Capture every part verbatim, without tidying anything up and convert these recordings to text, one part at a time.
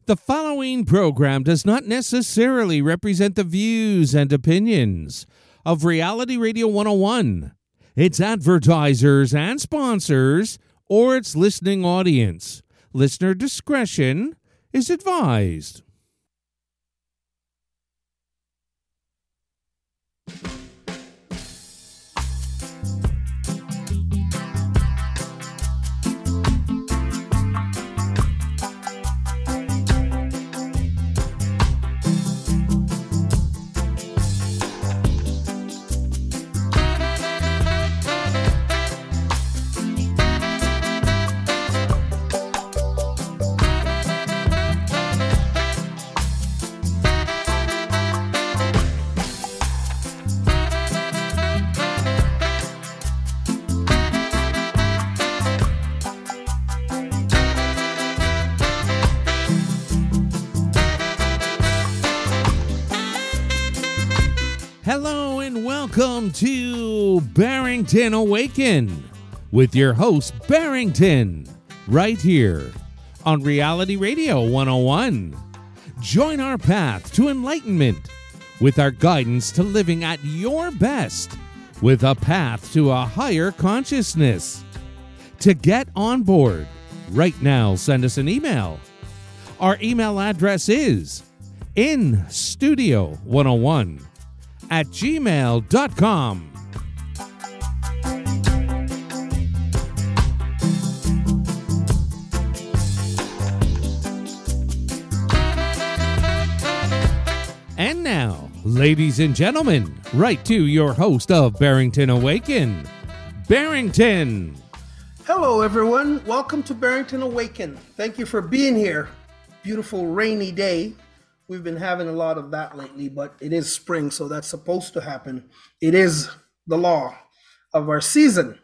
The following program does not necessarily represent the views and opinions of Reality Radio one oh one, its advertisers and sponsors, or its listening audience. Listener discretion is advised. Hello and welcome to Barrington Awaken with your host Barrington, right here on Reality Radio one oh one. Join our path to enlightenment with our guidance to living at your best with a path to a higher consciousness. To get on board, right now send us an email. Our email address is in studio one oh one at gmail dot com. And now, ladies and gentlemen, right to your host of Barrington Awaken, Barrington. Hello, everyone. Welcome to Barrington Awaken. Thank you for being here. Beautiful rainy day. We've been having a lot of that lately, but it is spring, so that's supposed to happen. It is the law of our season.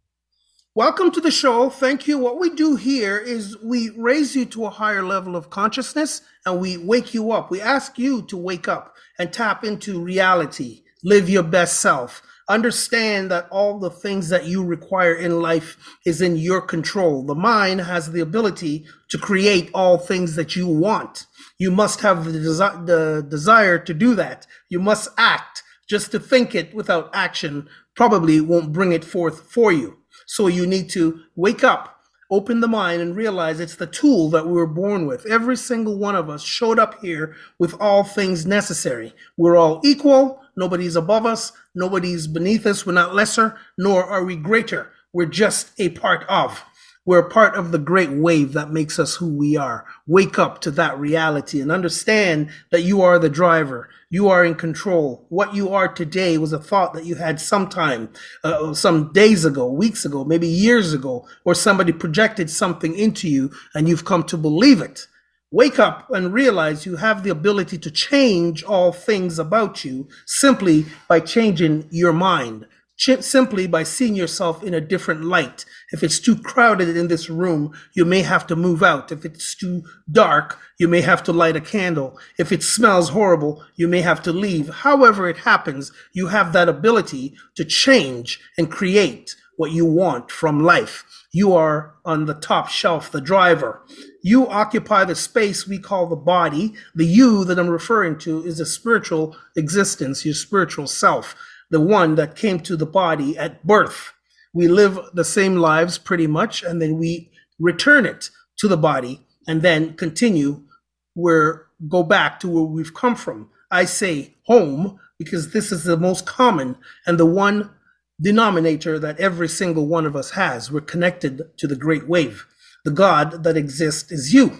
Welcome to the show. Thank you. What we do here is we raise you to a higher level of consciousness and we wake you up. We ask you to wake up and tap into reality. Live your best self. Understand that all the things that you require in life is in your control. The mind has the ability to create all things that you want. You must have the, desi- the desire to do that. You must act. Just to think it without action probably won't bring it forth for you. So you need to wake up, open the mind, and realize it's the tool that we were born with. Every single one of us showed up here with all things necessary. We're all equal. Nobody's above us. Nobody's beneath us. We're not lesser, nor are we greater. We're just a part of. We're part of the great wave that makes us who we are. Wake up to that reality and understand that you are the driver. You are in control. What you are today was a thought that you had sometime, uh, some days ago, weeks ago, maybe years ago, or somebody projected something into you and you've come to believe it. Wake up and realize you have the ability to change all things about you simply by changing your mind. Simply by seeing yourself in a different light. If it's too crowded in this room, you may have to move out. If it's too dark, you may have to light a candle. If it smells horrible, you may have to leave. However it happens, you have that ability to change and create what you want from life. You are on the top shelf, the driver. You occupy the space we call the body. The you that I'm referring to is a spiritual existence, your spiritual self. The one that came to the body at birth. We live the same lives pretty much, and then we return it to the body and then continue where, go back to where we've come from. I say home because this is the most common and the one denominator that every single one of us has. We're connected to the great wave. The God that exists is you.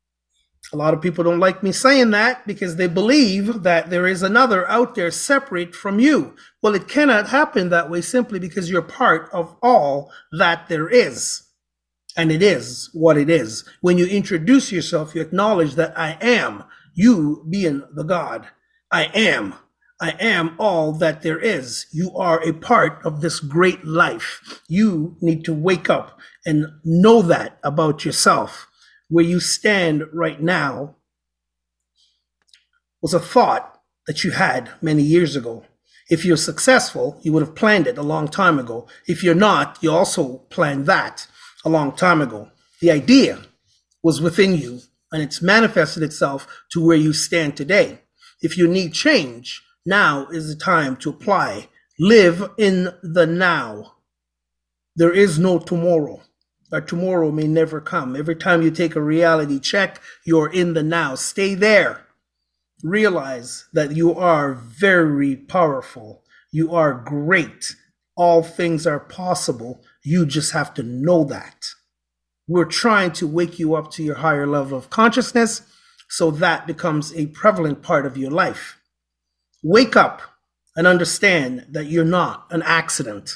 A lot of people don't like me saying that because they believe that there is another out there separate from you. Well, it cannot happen that way simply because you're part of all that there is. And it is what it is. When you introduce yourself, you acknowledge that I am, you being the God. I am. I am all that there is. You are a part of this great life. You need to wake up and know that about yourself. Where you stand right now was a thought that you had many years ago. If you're successful, you would have planned it a long time ago. If you're not, you also planned that a long time ago. The idea was within you and it's manifested itself to where you stand today. If you need change, now is the time to apply. Live in the now. There is no tomorrow. Or tomorrow may never come. Every time you take a reality check, you're in the now. Stay there. Realize that you are very powerful. You are great. All things are possible. You just have to know that. We're trying to wake you up to your higher level of consciousness so that becomes a prevalent part of your life. Wake up and understand that you're not an accident.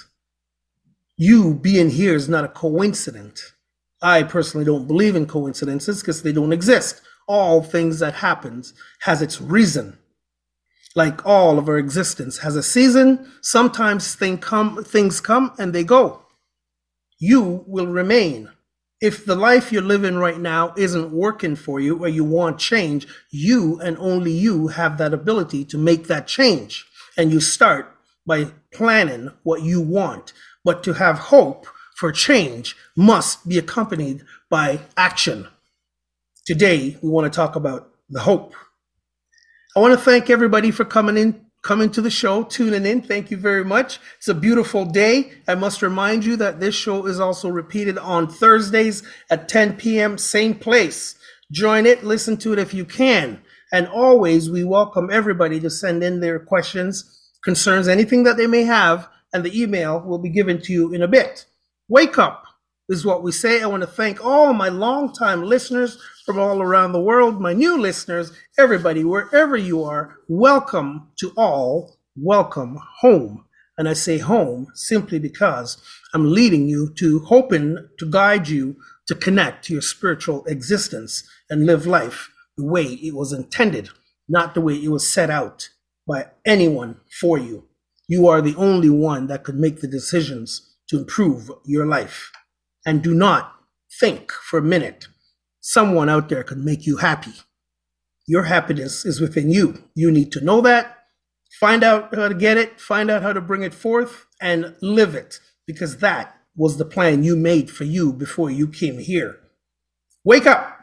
You being here is not a coincidence. I personally don't believe in coincidences because they don't exist. All things that happens has its reason. Like all of our existence has a season. Sometimes thing come, things come and they go. You will remain. If the life you're living right now isn't working for you or you want change, you and only you have that ability to make that change. And you start by planning what you want. But to have hope for change must be accompanied by action. Today, we want to talk about the hope. I want to thank everybody for coming in, coming to the show, tuning in. Thank you very much. It's a beautiful day. I must remind you that this show is also repeated on Thursdays at ten p.m., same place. Join it, listen to it if you can. And always, we welcome everybody to send in their questions, concerns, anything that they may have, and the email will be given to you in a bit. Wake up is what we say. I want to thank all my longtime listeners from all around the world, my new listeners, everybody, wherever you are, welcome to all, welcome home. And I say home simply because I'm leading you to, hoping to guide you to connect to your spiritual existence and live life the way it was intended, not the way it was set out by anyone for you. You are the only one that could make the decisions to improve your life. And do not think for a minute someone out there could make you happy. Your happiness is within you. You need to know that, find out how to get it, find out how to bring it forth, and live it, because that was the plan you made for you before you came here. Wake up.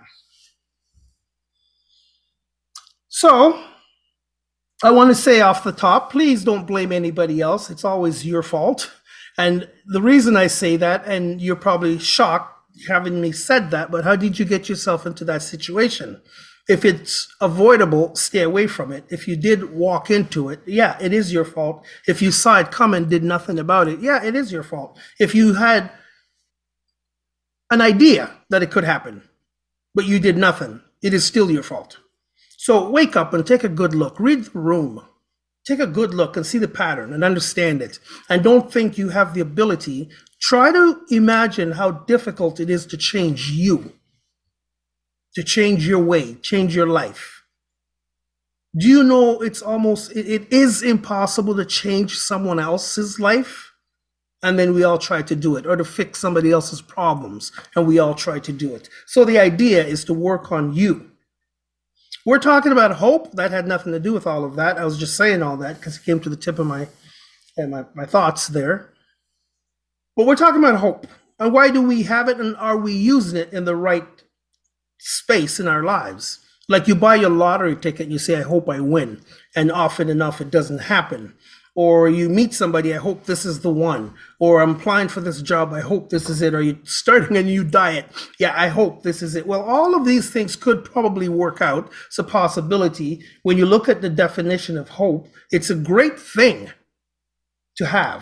So, I want to say off the top, please don't blame anybody else. It's always your fault. And the reason I say that, and you're probably shocked having me said that, but how did you get yourself into that situation? If it's avoidable, stay away from it. If you did walk into it, yeah, it is your fault. If you saw it coming, did nothing about it, yeah, it is your fault. If you had an idea that it could happen, but you did nothing, it is still your fault. So wake up and take a good look. Read the room. Take a good look and see the pattern and understand it. And don't think you have the ability. Try to imagine how difficult it is to change you, to change your way, change your life. Do you know it's almost, it, it is impossible to change someone else's life? And then we all try to do it, or to fix somebody else's problems, and we all try to do it. So the idea is to work on you. We're talking about hope. That had nothing to do with all of that. I was just saying all that because it came to the tip of my, and my, my thoughts there. But we're talking about hope. And why do we have it, and are we using it in the right space in our lives? Like you buy your lottery ticket and you say, I hope I win. And often enough, it doesn't happen. Or you meet somebody, I hope this is the one. Or I'm applying for this job, I hope this is it. Or you're starting a new diet, yeah, I hope this is it. Well, all of these things could probably work out. It's a possibility. When you look at the definition of hope, it's a great thing to have.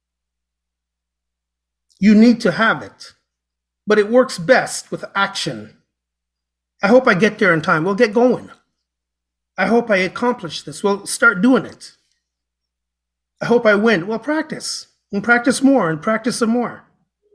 You need to have it. But it works best with action. I hope I get there in time. Well, get going. I hope I accomplish this. Well, start doing it. I hope I win. Well, practice and practice more and practice some more.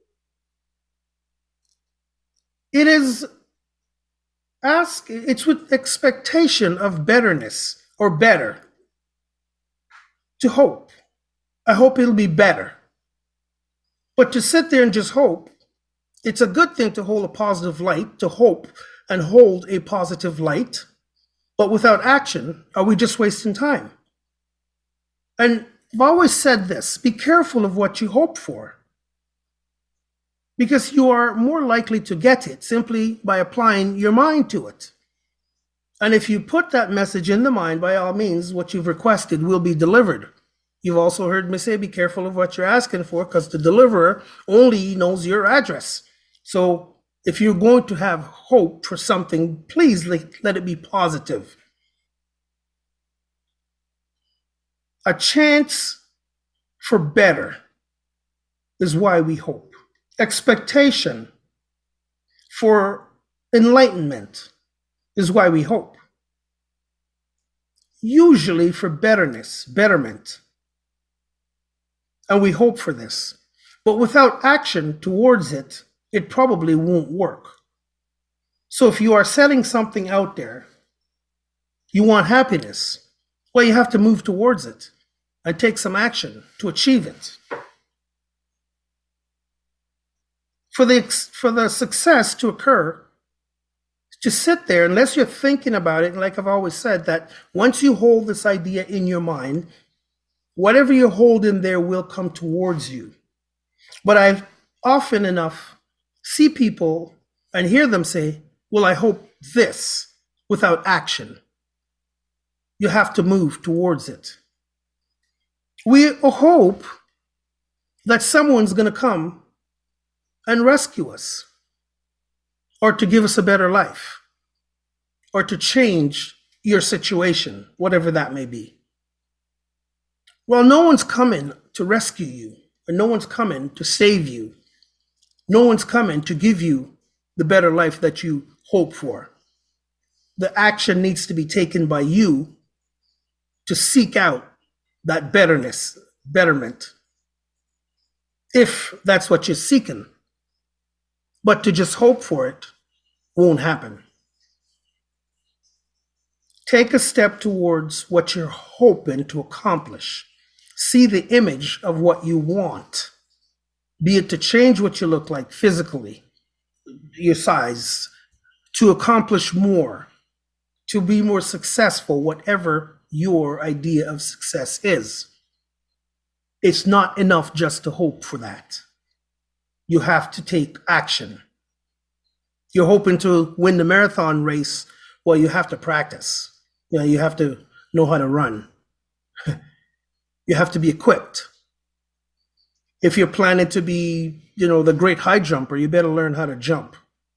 It is ask, it's with expectation of betterness or better to hope. I hope it'll be better. But to sit there and just hope, it's a good thing to hold a positive light, to hope and hold a positive light. But without action, are we just wasting time? And I've always said this, be careful of what you hope for. because you are more likely to get it simply by applying your mind to it. And if you put that message in the mind, by all means, what you've requested will be delivered. You've also heard me say, be careful of what you're asking for, because the deliverer only knows your address. So if you're going to have hope for something, please let, let it be positive. A chance for better is why we hope. Expectation for enlightenment is why we hope. Usually for betterness, betterment. And we hope for this. But without action towards it, it probably won't work. So if you are setting something out there, you want happiness, well, you have to move towards it and take some action to achieve it. For the, for the success to occur, just sit there, unless you're thinking about it. And like I've always said, that once you hold this idea in your mind, whatever you hold in there will come towards you. But I often enough see people and hear them say, well, I hope this, without action. You have to move towards it. We hope that someone's going to come and rescue us, or to give us a better life, or to change your situation, whatever that may be. Well, no one's coming to rescue you, and no one's coming to save you. No one's coming to give you the better life that you hope for. The action needs to be taken by you to seek out that betterness, betterment, if that's what you're seeking. But to just hope for it won't happen. Take a step towards what you're hoping to accomplish. See the image of what you want, be it to change what you look like physically, your size, to accomplish more, to be more successful, whatever your idea of success is. It's not enough just to hope for that. You have to take action. You're hoping to win the marathon race, well, you have to practice. You know, you have to know how to run. You have to be equipped. If you're planning to be, you know, the great high jumper, you better learn how to jump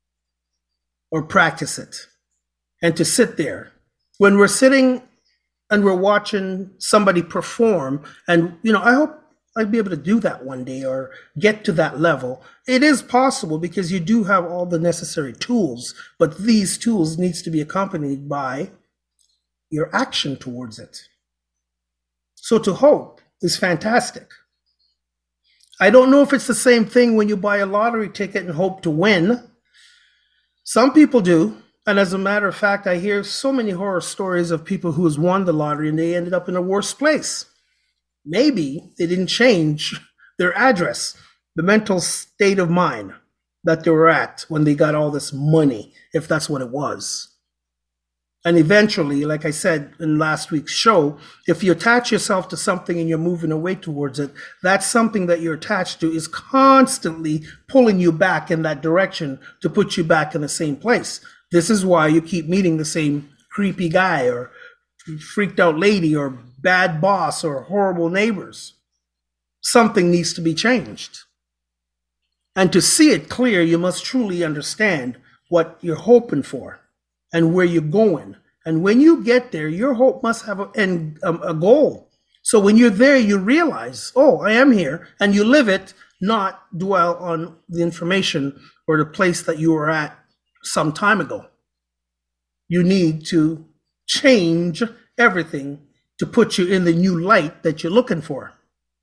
or practice it. And to sit there. When we're sitting and we're watching somebody perform, and, you know, I hope I'd be able to do that one day or get to that level. It is possible because you do have all the necessary tools, but these tools needs to be accompanied by your action towards it. So to hope is fantastic. I don't know if it's the same thing when you buy a lottery ticket and hope to win. Some people do. And as a matter of fact, I hear so many horror stories of people who has won the lottery and they ended up in a worse place. Maybe they didn't change their address, the mental state of mind that they were at when they got all this money, if that's what it was. And eventually, like I said in last week's show, if you attach yourself to something and you're moving away towards it, that something that you're attached to is constantly pulling you back in that direction to put you back in the same place. This is why you keep meeting the same creepy guy or freaked out lady or bad boss or horrible neighbors. Something needs to be changed. And to see it clear, you must truly understand what you're hoping for and where you're going. And when you get there, your hope must have a, and, um, a goal. So when you're there, you realize, oh, I am here, and you live it, not dwell on the information or the place that you were at some time ago. You need to change everything to put you in the new light that you're looking for.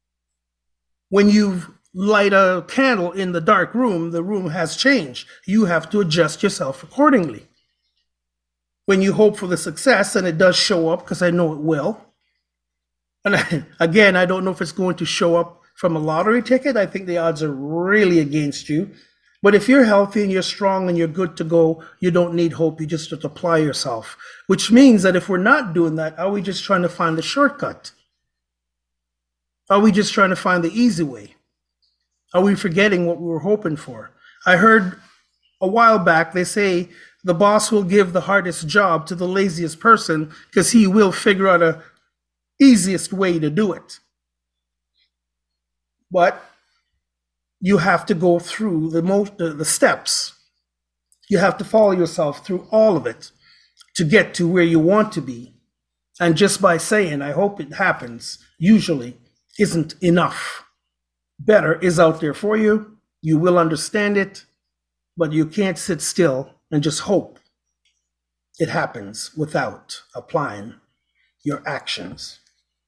When you light a candle in the dark room, the room has changed. You have to adjust yourself accordingly. When you hope for the success, and it does show up, because I know it will. And I, again, I don't know if it's going to show up from a lottery ticket. I think the odds are really against you. But if you're healthy and you're strong and you're good to go, you don't need hope. You just have to apply yourself. Which means that if we're not doing that, are we just trying to find the shortcut? Are we just trying to find the easy way? Are we forgetting what we were hoping for? I heard a while back they say the boss will give the hardest job to the laziest person because he will figure out a easiest way to do it. But you have to go through the most uh, the steps. You have to follow yourself through all of it to get to where you want to be. And just by saying, I hope it happens, usually isn't enough. Better is out there for you. You will understand it, but you can't sit still and just hope it happens without applying your actions.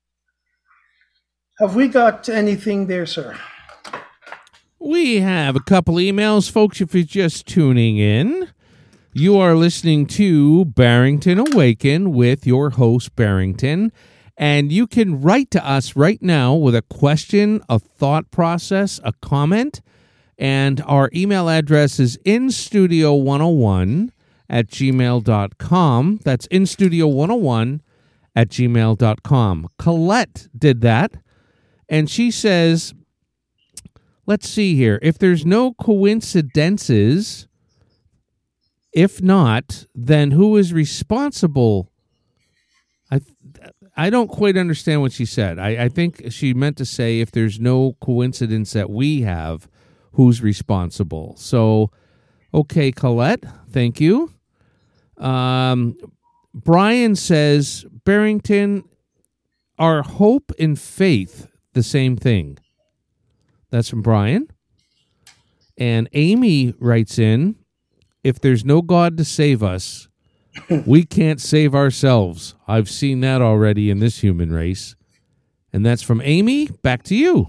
Have we got anything there, sir? We have a couple emails, folks, if you're just tuning in. You are listening to Barrington Awaken with your host, Barrington, and you can write to us right now with a question, a thought process, a comment, and our email address is in studio one oh one at gmail dot com. That's in studio one oh one at gmail dot com. Colette did that, and she says, let's see here. If there's no coincidences, if not, then who is responsible? I I don't quite understand what she said. I, I think she meant to say if there's no coincidence that we have, who's responsible? So, okay, Colette, thank you. Um, Brian says, Barrington, are hope and faith the same thing? That's from Brian. And Amy writes in, if there's no God to save us, we can't save ourselves. I've seen that already in this human race. And that's from Amy. Back to you.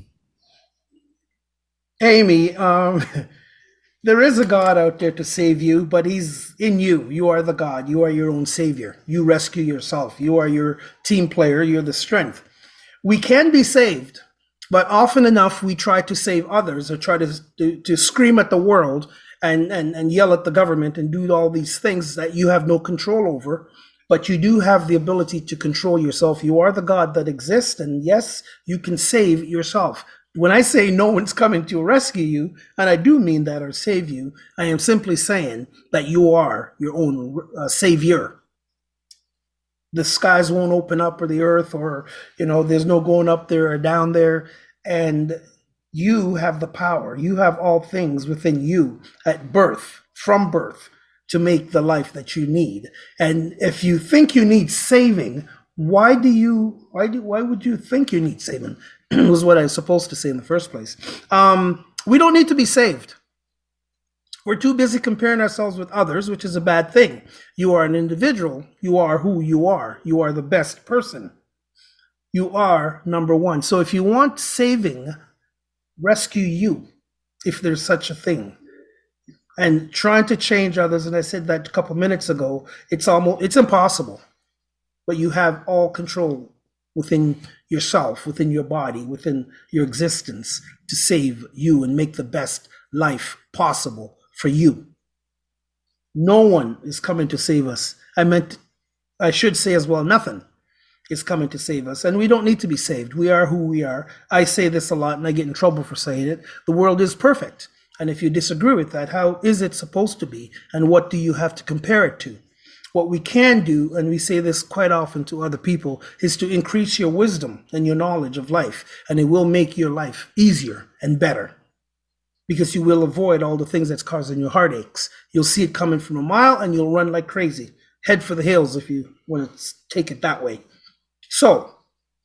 Amy, um, there is a God out there to save you, but he's in you. You are the God. You are your own savior. You rescue yourself. You are your team player. You're the strength. We can be saved, but often enough we try to save others or try to, to, to scream at the world and, and, and yell at the government and do all these things that you have no control over. But you do have the ability to control yourself. You are the God that exists, and yes, you can save yourself. When I say no one's coming to rescue you, and I do mean that, or save you, I am simply saying that you are your own uh, savior. The skies won't open up, or the earth, or, you know, there's no going up there or down there. And you have the power. You have all things within you at birth, from birth, to make the life that you need. And if you think you need saving, why do you, why do, why would you think you need saving? Was what I was supposed to say in the first place. Um, we don't need to be saved. We're too busy comparing ourselves with others, which is a bad thing. You are an individual. You are who you are. You are the best person. You are number one. So if you want saving, rescue you, if there's such a thing. And trying to change others, and I said that a couple minutes ago, it's almost, it's impossible. But you have all control within yourself, within your body, within your existence to save you and make the best life possible for you. No one is coming to save us. I meant, I should say as well, nothing is coming to save us. And we don't need to be saved. We are who we are. I say this a lot and I get in trouble for saying it. The world is perfect. And if you disagree with that, how is it supposed to be? And what do you have to compare it to? What we can do, and we say this quite often to other people, is to increase your wisdom and your knowledge of life. And it will make your life easier and better, because you will avoid all the things that's causing you heartaches. You'll see it coming from a mile and you'll run like crazy. Head for the hills if you want to take it that way. So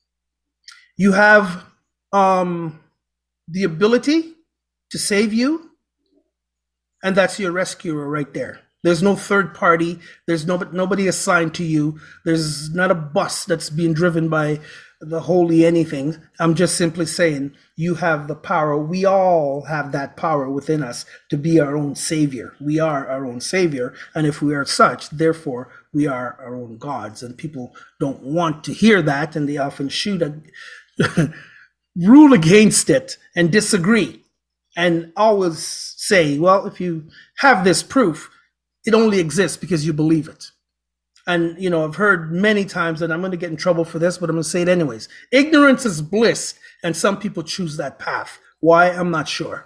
you have um, the ability to save you, and that's your rescuer right there. There's no third party. There's no, nobody assigned to you. There's not a bus that's being driven by the holy anything. I'm just simply saying you have the power. We all have that power within us to be our own savior. We are our own savior. And if we are such, therefore, we are our own gods. And people don't want to hear that, and they often shoot a rule against it and disagree and always say, well, if you have this proof, it only exists because you believe it. And, you know, I've heard many times, and I'm going to get in trouble for this, but I'm going to say it anyways. Ignorance is bliss, and some people choose that path Why? I'm not sure.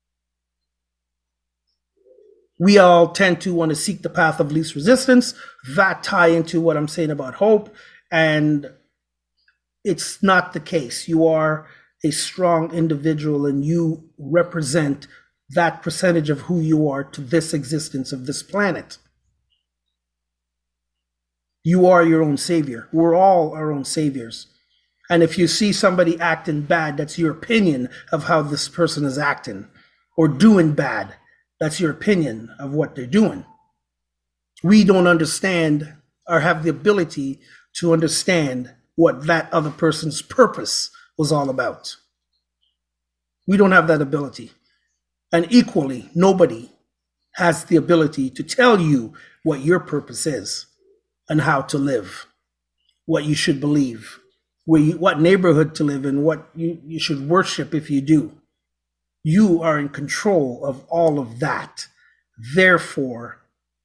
We all tend to want to seek the path of least resistance. That tie into what I'm saying about hope. And it's not the case. You are a strong individual and you represent that percentage of who you are to this existence of this planet. You are your own savior. We're all our own saviors. And if you see somebody acting bad, that's your opinion of how this person is acting, or doing bad. That's your opinion of what they're doing. We don't understand or have the ability to understand what that other person's purpose was all about. We don't have that ability. And equally, nobody has the ability to tell you what your purpose is and how to live, what you should believe, where you, what neighborhood to live in, what you, you should worship if you do. You are in control of all of that. Therefore,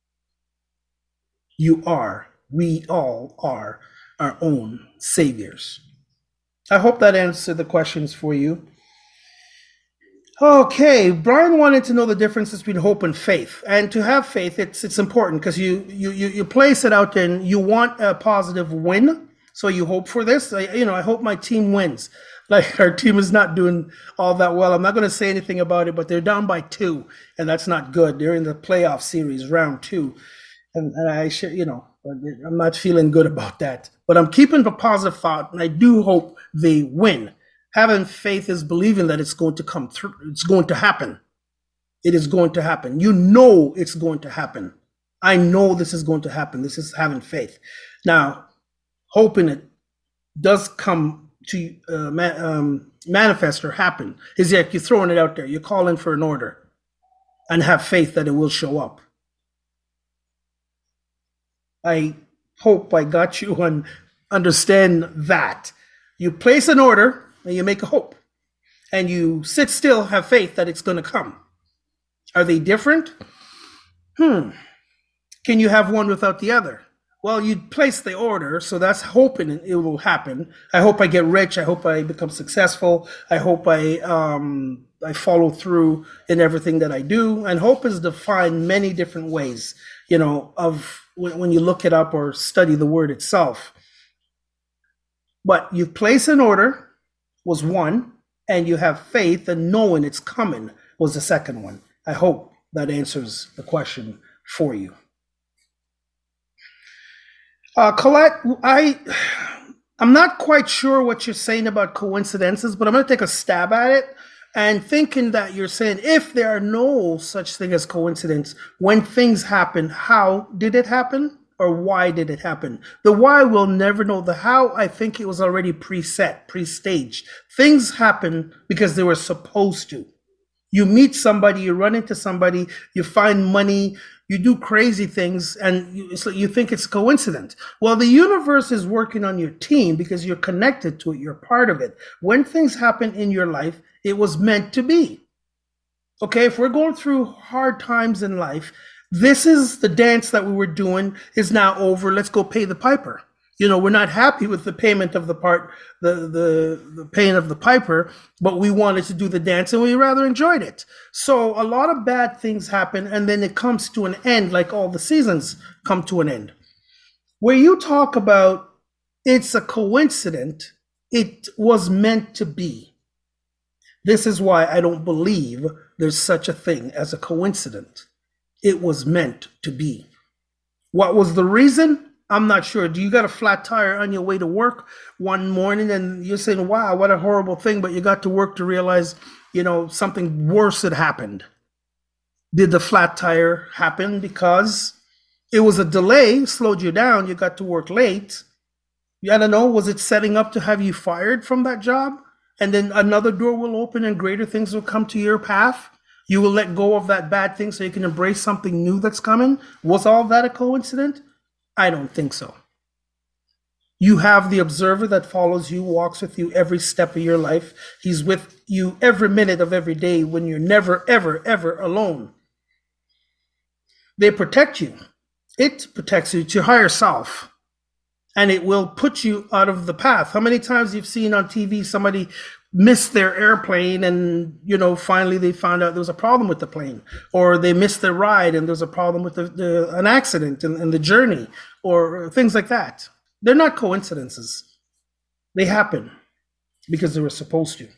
you are, we all are our own saviors. I hope that answered the questions for you. Okay, Brian wanted to know the differences between hope and faith. And to have faith, it's it's important because you, you you you place it out there and you want a positive win. So you hope for this. I, you know, I hope my team wins. Like, our team is not doing all that well. I'm not going to say anything about it, but they're down by two, and that's not good. They're in the playoff series, round two. And, and I should, you know, I'm not feeling good about that. But I'm keeping the positive thought, and I do hope they win. Having faith is believing that it's going to come through. It's going to happen. It is going to happen. You know it's going to happen. I know this is going to happen. This is having faith. Now, hoping it does come to uh, ma- um, manifest or happen is like you're throwing it out there. You're calling for an order and have faith that it will show up. I hope I got you and understand that. You place an order and you make a hope. And you sit still, have faith that it's going to come. Are they different? Hmm. Can you have one without the other? Well, you place the order, so that's hoping it will happen. I hope I get rich. I hope I become successful. I hope I um, I follow through in everything that I do. And hope is defined many different ways, you know, of when, when you look it up or study the word itself. But you place an order was one, and you have faith and knowing it's coming was the second one. I hope that answers the question for you. Uh, Colette, I, I'm not quite sure what you're saying about coincidences, but I'm going to take a stab at it and thinking that you're saying if there are no such thing as coincidence, when things happen, how did it happen or why did it happen? The why we'll never know. The how, I think it was already preset, pre-staged. Things happen because they were supposed to. You meet somebody, you run into somebody, you find money, you do crazy things, and you, so you think it's coincidence. Well, the universe is working on your team because you're connected to it. You're part of it. When things happen in your life, it was meant to be. Okay, if we're going through hard times in life, this is the dance that we were doing is now over. Let's go pay the piper. You know, we're not happy with the payment of the part, the, the, the paying of the piper, but we wanted to do the dance and we rather enjoyed it. So a lot of bad things happen and then it comes to an end, like all the seasons come to an end. Where you talk about it's a coincidence, it was meant to be. This is why I don't believe there's such a thing as a coincidence. It was meant to be. What was the reason? I'm not sure. Do you got a flat tire on your way to work one morning and you're saying, wow, what a horrible thing, but you got to work to realize, you know, something worse had happened. Did the flat tire happen because it was a delay, slowed you down, you got to work late? I don't know, was it setting up to have you fired from that job? And then another door will open and greater things will come to your path? You will let go of that bad thing so you can embrace something new that's coming? Was all that a coincidence? I don't think so. You have the observer that follows you, walks with you every step of your life. He's with you every minute of every day when you're never, ever, ever alone. They protect you. It protects you. It's your higher self. And it will put you out of the path. How many times you've seen on T V somebody missed their airplane and, you know, finally they found out there was a problem with the plane, or they missed their ride and there was a problem with the, the an accident in, in the journey, or things like that. They're not coincidences. They happen because they were supposed to.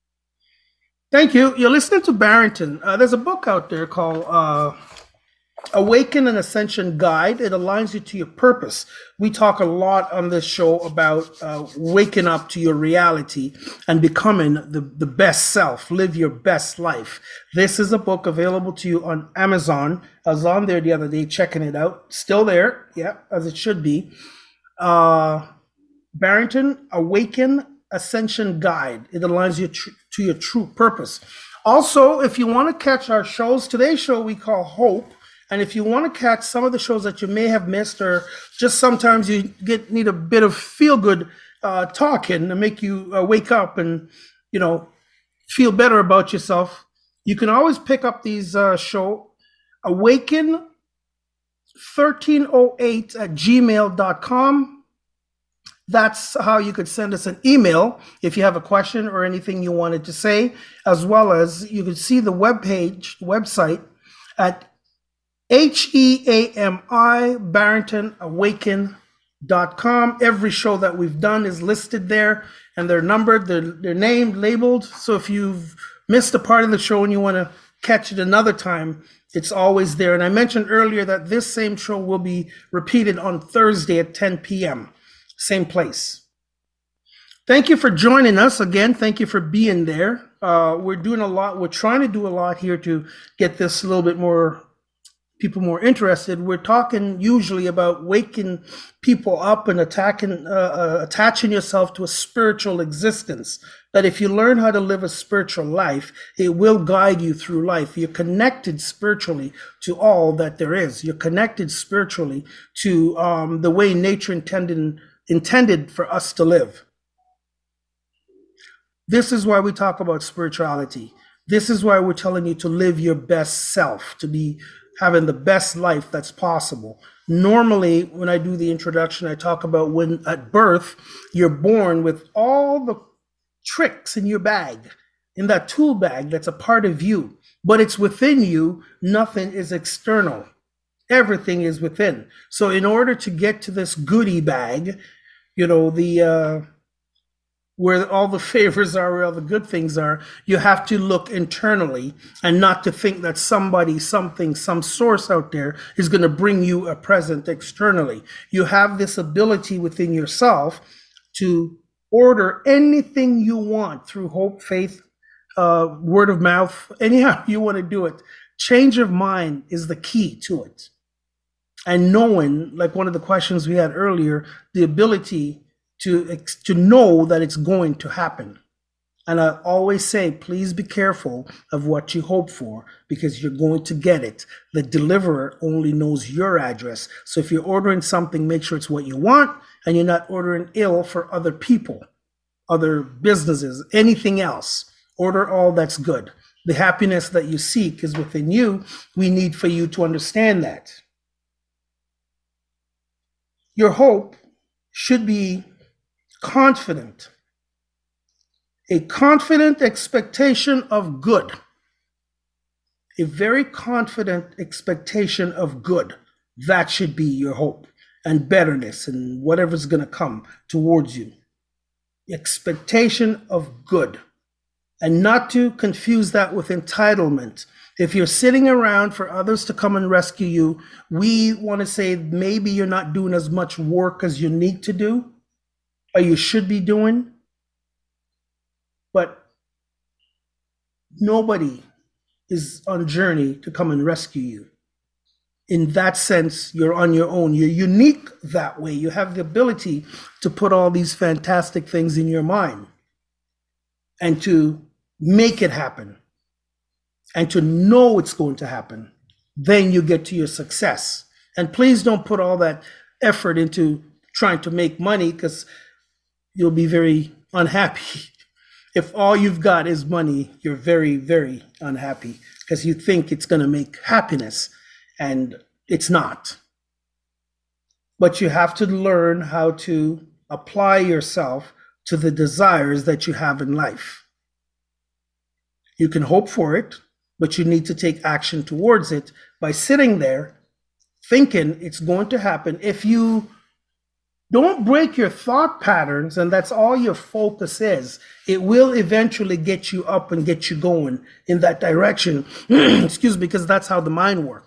Thank you. You're listening to Barrington. Uh, there's a book out there called uh, Awaken and Ascension Guide. It aligns you to your purpose. We talk a lot on this show about uh, waking up to your reality and becoming the, the best self, live your best life. This is a book available to you on Amazon. I was on there the other day checking it out. Still there. Yeah, as it should be. Uh, Barrington, Awaken Ascension Guide. It aligns you tr- to your true purpose. Also, if you want to catch our shows, today's show we call Hope. And if you want to catch some of the shows that you may have missed, or just sometimes you get need a bit of feel-good uh, talking to make you uh, wake up and, you know, feel better about yourself, you can always pick up these uh, show, Awaken thirteen oh eight at gmail dot com. That's how you could send us an email if you have a question or anything you wanted to say, as well as you could see the webpage, website at H E A M I, Barrington Awaken dot com. Every show that we've done is listed there, and they're numbered, they're, they're named, labeled. So if you've missed a part of the show and you want to catch it another time, it's always there. And I mentioned earlier that this same show will be repeated on Thursday at ten p.m., same place. Thank you for joining us again. Thank you for being there. Uh, we're doing a lot. We're trying to do a lot here to get this a little bit more people more interested. We're talking usually about waking people up and attacking, uh, uh, attaching yourself to a spiritual existence. That if you learn how to live a spiritual life, it will guide you through life. You're connected spiritually to all that there is. You're connected spiritually to um, the way nature intended intended for us to live. This is why we talk about spirituality. This is why we're telling you to live your best self, to be having the best life that's possible. Normally, when I do the introduction, I talk about when at birth, you're born with all the tricks in your bag, in that tool bag that's a part of you, but it's within you. Nothing is external. Everything is within. So in order to get to this goodie bag, you know, the uh, where all the favors are, where all the good things are, you have to look internally and not to think that somebody, something, some source out there is going to bring you a present externally. You have this ability within yourself to order anything you want through hope, faith, uh, word of mouth, anyhow you want to do it. Change of mind is the key to it. And knowing, like one of the questions we had earlier, the ability to, to know that it's going to happen. And I always say, please be careful of what you hope for, because you're going to get it. The deliverer only knows your address. So if you're ordering something, make sure it's what you want, and you're not ordering ill for other people, other businesses, anything else. Order all that's good. The happiness that you seek is within you. We need for you to understand that. Your hope should be confident. A confident expectation of good. A very confident expectation of good. That should be your hope and betterness and whatever's going to come towards you. Expectation of good. And not to confuse that with entitlement. If you're sitting around for others to come and rescue you, we want to say maybe you're not doing as much work as you need to do, or you should be doing. But nobody is on journey to come and rescue you. In that sense, you're on your own. You're unique that way. You have the ability to put all these fantastic things in your mind and to make it happen and to know it's going to happen. Then you get to your success. And please don't put all that effort into trying to make money, because you'll be very unhappy. If all you've got is money, you're very, very unhappy because you think it's going to make happiness, and it's not. But you have to learn how to apply yourself to the desires that you have in life. You can hope for it, but you need to take action towards it by sitting there thinking it's going to happen. If you don't break your thought patterns, and that's all your focus is, it will eventually get you up and get you going in that direction. Excuse me, because that's how the mind works.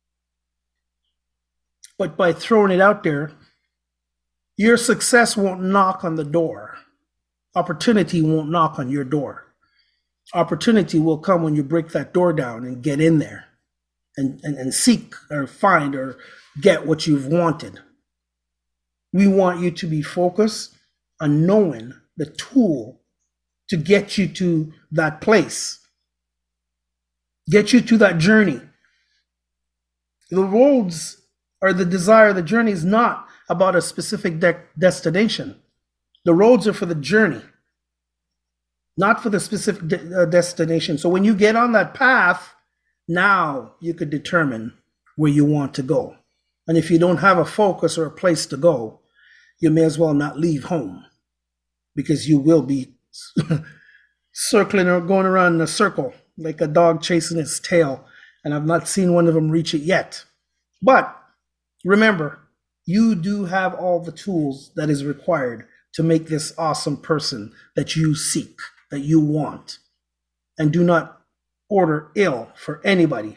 But by throwing it out there, your success won't knock on the door. Opportunity won't knock on your door. Opportunity will come when you break that door down and get in there and, and, and seek or find or get what you've wanted. We want you to be focused on knowing the tool to get you to that place, get you to that journey. The roads or the desire, the journey is not about a specific de- destination. The roads are for the journey, not for the specific de- uh, destination. So when you get on that path, now you could determine where you want to go. And if you don't have a focus or a place to go, you may as well not leave home, because you will be circling or going around in a circle like a dog chasing its tail. And I've not seen one of them reach it yet. But remember, you do have all the tools that is required to make this awesome person that you seek, that you want. And do not order ill for anybody.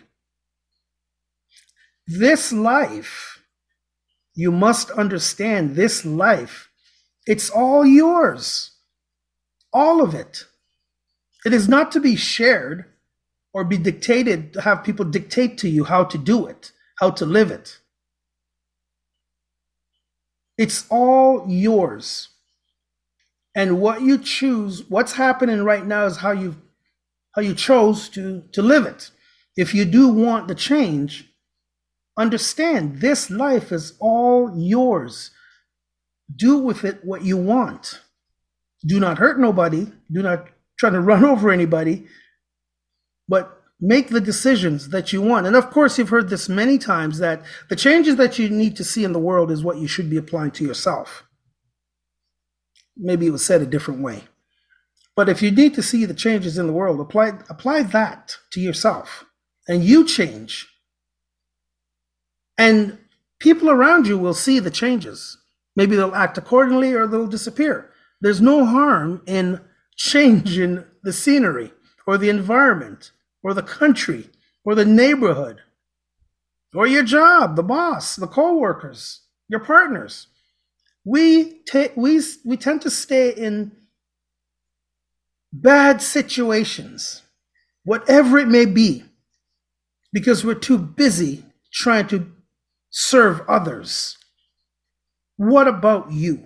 This life, you must understand, this life, it's all yours. All of it. It is not to be shared or be dictated, to have people dictate to you how to do it, how to live it. It's all yours. And what you choose, what's happening right now is how you how you chose to, to live it. If you do want the change, understand this life is all yours. Do with it what you want. Do not hurt nobody. Do not try to run over anybody. But make the decisions that you want. And of course, you've heard this many times, that the changes that you need to see in the world is what you should be applying to yourself. Maybe it was said a different way. But if you need to see the changes in the world, apply, apply that to yourself. And you change. And people around you will see the changes. Maybe they'll act accordingly or they'll disappear. There's no harm in changing the scenery or the environment or the country or the neighborhood or your job, the boss, the co-workers, your partners. We, ta- we, we tend to stay in bad situations, whatever it may be, because we're too busy trying to serve others. What about you?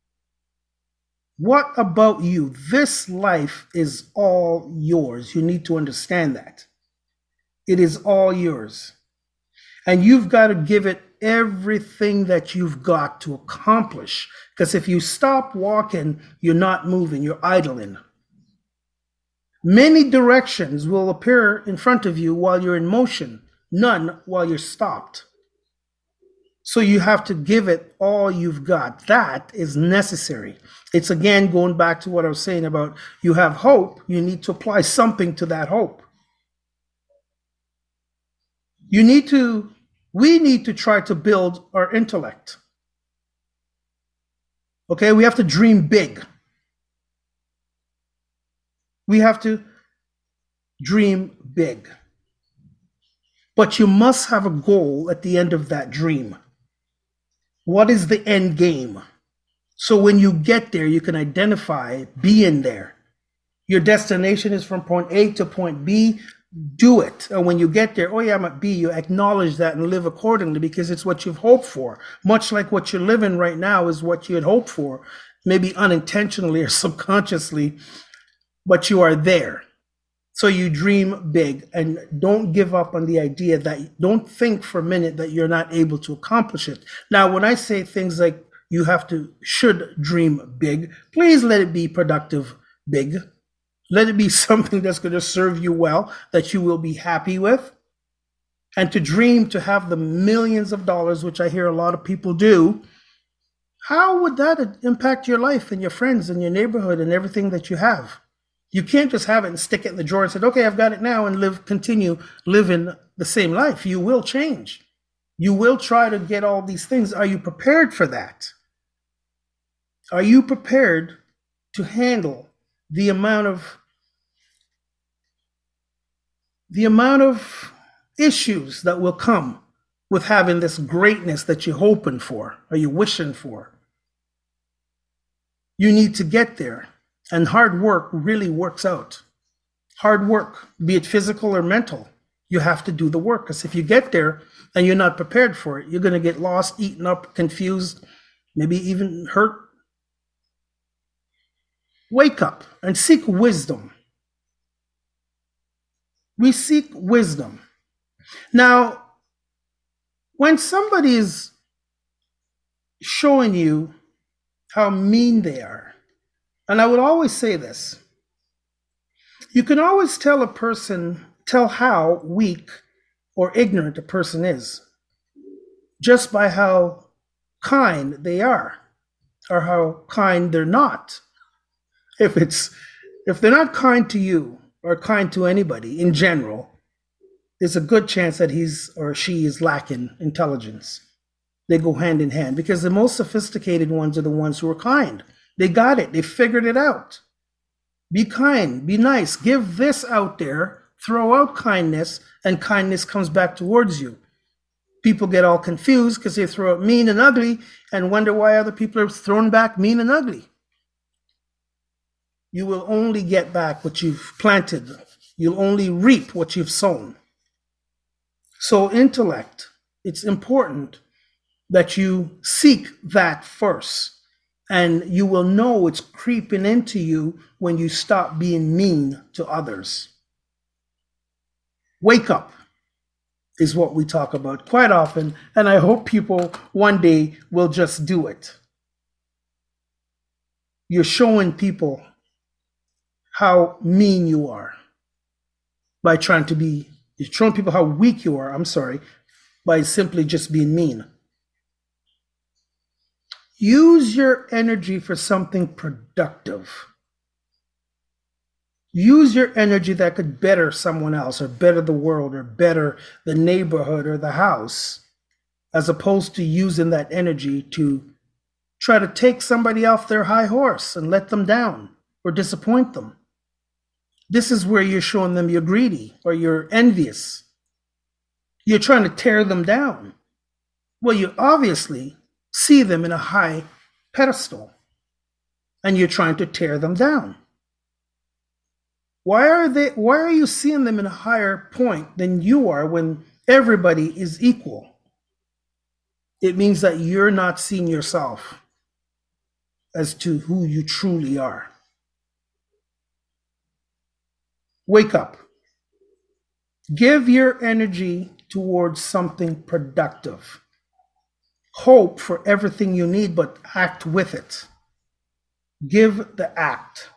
What about you? This life is all yours. You need to understand that. It is all yours. And you've got to give it everything that you've got to accomplish. Because if you stop walking, you're not moving, you're idling. Many directions will appear in front of you while you're in motion, none while you're stopped. So you have to give it all you've got. That is necessary. It's again going back to what I was saying about you have hope. You need to apply something to that hope. You need to, we need to try to build our intellect. Okay, we have to dream big. We have to dream big. But you must have a goal at the end of that dream. What is the end game? So when you get there, you can identify being there. Your destination is from point A to point B. Do it. And when you get there, oh yeah, I'm at B, you acknowledge that and live accordingly, because it's what you've hoped for. Much like what you're living right now is what you had hoped for, maybe unintentionally or subconsciously, but you are there. So you dream big and don't give up on the idea that, don't think for a minute that you're not able to accomplish it. Now, when I say things like you have to, should dream big, please let it be productive big. Let it be something that's going to serve you well, that you will be happy with. And to dream to have the millions of dollars, which I hear a lot of people do, how would that impact your life and your friends and your neighborhood and everything that you have? You can't just have it and stick it in the drawer and say, okay, I've got it now, and live, continue living the same life. You will change. You will try to get all these things. Are you prepared for that? Are you prepared to handle the amount of the amount of issues that will come with having this greatness that you're hoping for, or you're wishing for? You need to get there, and hard work really works out. Hard work, be it physical or mental, you have to do the work, because if you get there and you're not prepared for it, you're going to get lost, eaten up, confused, maybe even hurt. Wake up and seek wisdom. We seek wisdom. Now, when somebody is showing you how mean they are, and I would always say this, you can always tell a person, tell how weak or ignorant a person is just by how kind they are or how kind they're not. If it's if they're not kind to you or kind to anybody in general, there's a good chance that he's or she is lacking intelligence. They go hand in hand, because the most sophisticated ones are the ones who are kind. They got it. They figured it out. Be kind. Be nice. Give this out there. Throw out kindness, and kindness comes back towards you. People get all confused because they throw out mean and ugly and wonder why other people are thrown back mean and ugly. You will only get back what you've planted. You'll only reap what you've sown. So intellect, it's important that you seek that first. And you will know it's creeping into you when you stop being mean to others. Wake up is what we talk about quite often, and I hope people one day will just do it. You're showing people how mean you are by trying to be, you're showing people how weak you are, I'm sorry, by simply just being mean. Use your energy for something productive. Use your energy that could better someone else, or better the world, or better the neighborhood or the house, as opposed to using that energy to try to take somebody off their high horse and let them down or disappoint them. This is where you're showing them you're greedy or you're envious. You're trying to tear them down. Well, you obviously see them in a high pedestal, and you're trying to tear them down. Why are they, why are you seeing them in a higher point than you are when everybody is equal? It means that you're not seeing yourself as to who you truly are. Wake up. Give your energy towards something productive. Hope for everything you need, but act with it. Give the act.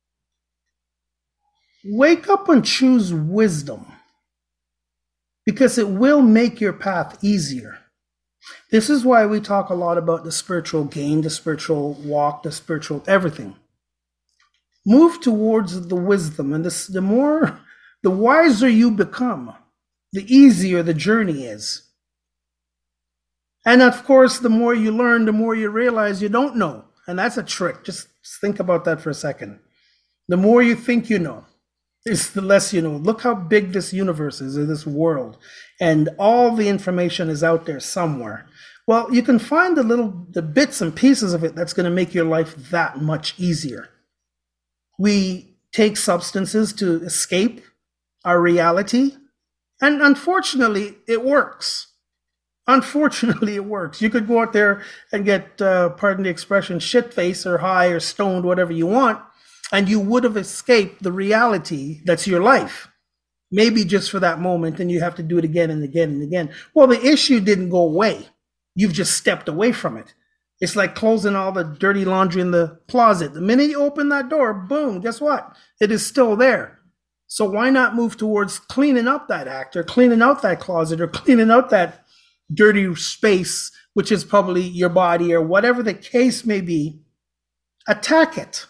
Wake up and choose wisdom, because it will make your path easier. This is why we talk a lot about the spiritual gain, the spiritual walk, the spiritual everything. Move towards the wisdom, and this, the more, the wiser you become, the easier the journey is. And of course, the more you learn, the more you realize you don't know. And that's a trick. Just think about that for a second. The more you think you know, is the less you know. Look how big this universe is, or this world. And all the information is out there somewhere. Well, you can find the little, the bits and pieces of it that's going to make your life that much easier. We take substances to escape our reality. And unfortunately, it works. Unfortunately, it works. You could go out there and get, uh, pardon the expression, shit-faced or high or stoned, whatever you want, and you would have escaped the reality that's your life. Maybe just for that moment, and you have to do it again and again and again. Well, the issue didn't go away. You've just stepped away from it. It's like closing all the dirty laundry in the closet. The minute you open that door, boom, guess what? It is still there. So why not move towards cleaning up that act, or cleaning out that closet, or cleaning out that dirty space, which is probably your body, or whatever the case may be. Attack it.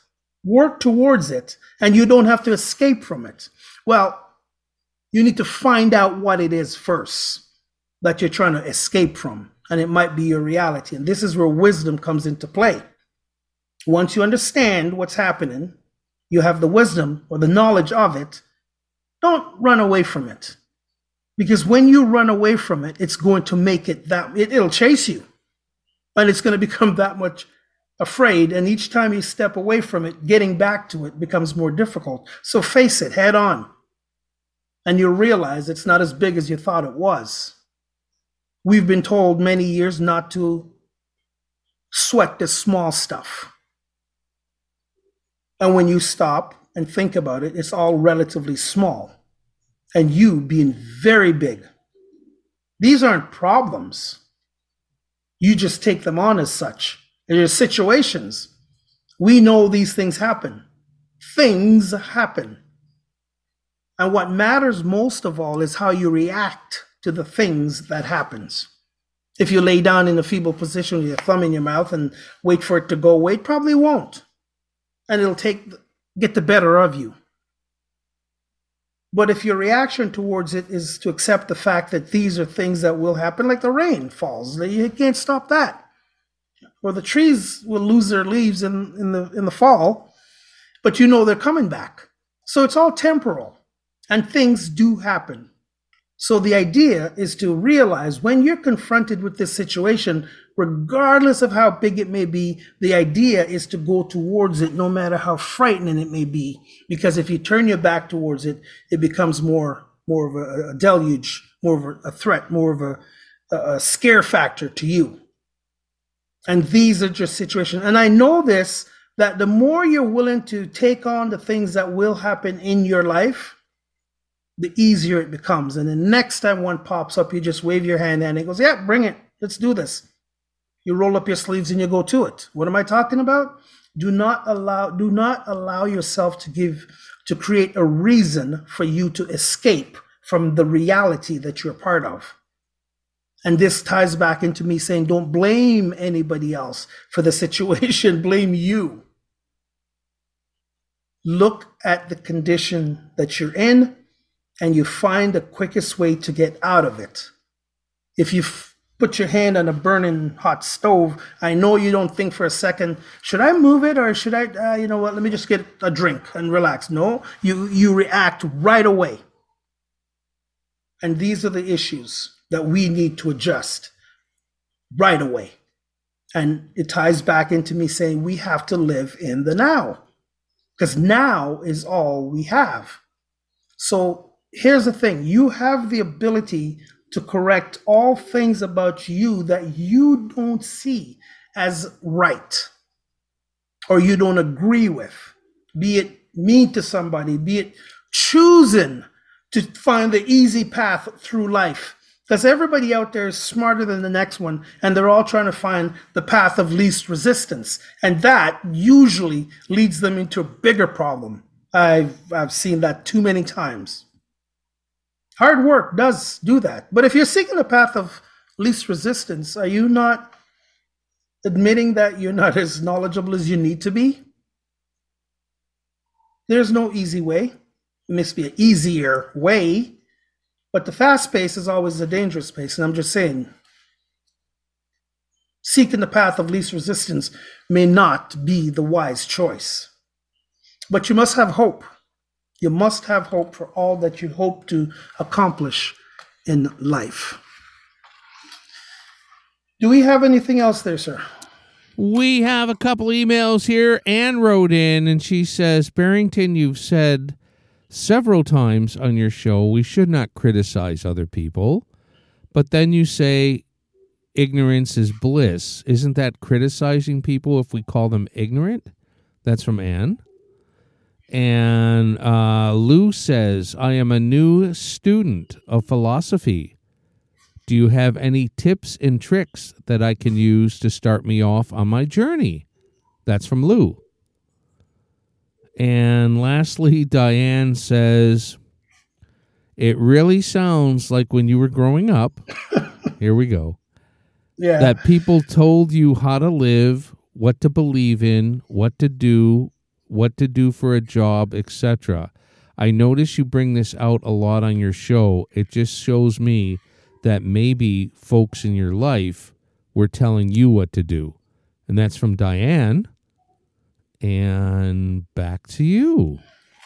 work towards it, and you don't have to escape from it. Well, you need to find out what it is first that you're trying to escape from, and it might be your reality. And this is where wisdom comes into play. Once you understand what's happening, you have the wisdom or the knowledge of it, don't run away from it. Because when you run away from it, it's going to make it that, it, it'll chase you. And it's going to become that much afraid. And each time you step away from it, getting back to it becomes more difficult. So face it head on. And you'll realize it's not as big as you thought it was. We've been told many years not to sweat the small stuff. And when you stop and think about it, it's all relatively small. And you being very big. These aren't problems. You just take them on as such. They're situations. We know these things happen. Things happen. And what matters most of all is how you react to the things that happens. If you lay down in a feeble position with your thumb in your mouth and wait for it to go away, it probably won't. And it'll take get the better of you. But if your reaction towards it is to accept the fact that these are things that will happen, like the rain falls, you can't stop that. Or the trees will lose their leaves in, in the in the fall, but you know they're coming back. So it's all temporal, and things do happen. So the idea is to realize when you're confronted with this situation, regardless of how big it may be, the idea is to go towards it no matter how frightening it may be. Because if you turn your back towards it, it becomes more, more of a, a deluge, more of a, a threat, more of a, a, a scare factor to you. And these are just situations. And I know this, that the more you're willing to take on the things that will happen in your life, the easier it becomes. And the next time one pops up, you just wave your hand and it goes, yeah, bring it. Let's do this. You roll up your sleeves and you go to it. What am I talking about? Do not allow, do not allow yourself to give, to create a reason for you to escape from the reality that you're part of. And this ties back into me saying, don't blame anybody else for the situation. Blame you. Look at the condition that you're in, and you find the quickest way to get out of it. If you f- put your hand on a burning hot stove, I know you don't think for a second, should I move it or should I, uh, you know what, let me just get a drink and relax. No, you, you react right away. And these are the issues that we need to adjust right away. And it ties back into me saying we have to live in the now, because now is all we have. So here's the thing. You have the ability to correct all things about you that you don't see as right or you don't agree with, be it mean to somebody, be it choosing to find the easy path through life. Because everybody out there is smarter than the next one, and they're all trying to find the path of least resistance. And that usually leads them into a bigger problem. I've, I've seen that too many times. Hard work does do that. But if you're seeking the path of least resistance, are you not admitting that you're not as knowledgeable as you need to be? There's no easy way. It must be an easier way. But the fast pace is always the dangerous pace. And I'm just saying, seeking the path of least resistance may not be the wise choice. But you must have hope. You must have hope for all that you hope to accomplish in life. Do we have anything else there, sir? We have a couple emails here. Anne wrote in and she says, Barrington, you've said several times on your show we should not criticize other people, but then you say ignorance is bliss. Isn't that criticizing people if we call them ignorant? That's from Anne. And uh, Lou says, I am a new student of philosophy. Do you have any tips and tricks that I can use to start me off on my journey? That's from Lou. And lastly, Diane says, it really sounds like when you were growing up, here we go, Yeah. that people told you how to live, what to believe in, what to do, what to do for a job, et cetera. I notice you bring this out a lot on your show. It just shows me that maybe folks in your life were telling you what to do. And that's from Diane. And back to you.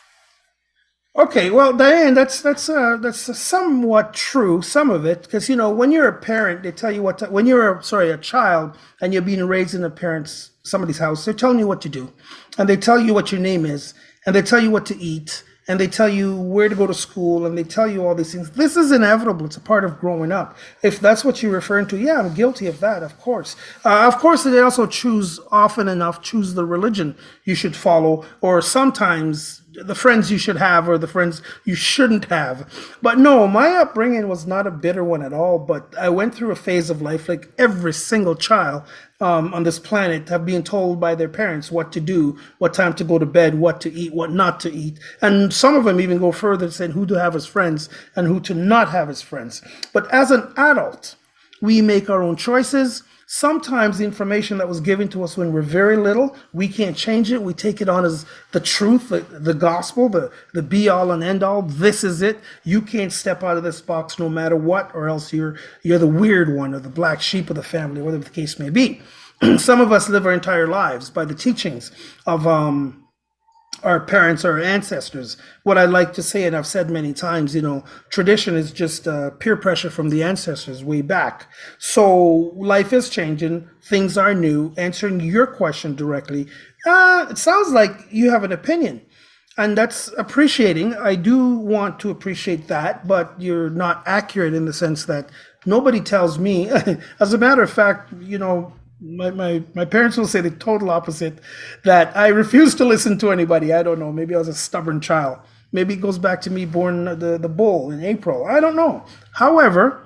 Okay, well, Diane, that's that's uh, that's somewhat true, some of it, because you know when you're a parent, they tell you what to, when you're a, sorry a child and you're being raised in a parent's somebody's house, they're telling you what to do, and they tell you what your name is, and they tell you what to eat, and they tell you where to go to school, and they tell you all these things. This is inevitable. It's a part of growing up. If that's what you're referring to, yeah, I'm guilty of that, of course. Uh, of course, they also choose, often enough, choose the religion you should follow, or sometimes the friends you should have or the friends you shouldn't have. But no, my upbringing was not a bitter one at all, but I went through a phase of life like every single child um, on this planet have been told by their parents what to do, what time to go to bed, what to eat, what not to eat. And some of them even go further, saying who to have as friends and who to not have as friends. But as an adult, we make our own choices. Sometimes the information that was given to us when we're very little, we can't change it. We take it on as the truth, the, the gospel, the, the be all and end all. This is it. You can't step out of this box no matter what, or else you're you're the weird one or the black sheep of the family, whatever the case may be. Some of us live our entire lives by the teachings of um, our parents, our ancestors. What I like to say, and I've said many times, you know, tradition is just uh, peer pressure from the ancestors way back. So life is changing. Things are new. Answering your question directly, uh, it sounds like you have an opinion. And that's appreciating. I do want to appreciate that, but you're not accurate in the sense that nobody tells me. As a matter of fact, you know, My, my my parents will say the total opposite, that I refuse to listen to anybody. I don't know. Maybe I was a stubborn child. Maybe it goes back to me born the, the bull in April. I don't know. However,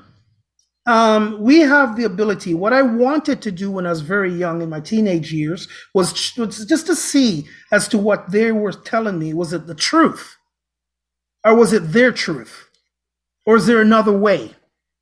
um, we have the ability. What I wanted to do when I was very young in my teenage years was, was just to see as to what they were telling me. Was it the truth? Or was it their truth? Or is there another way?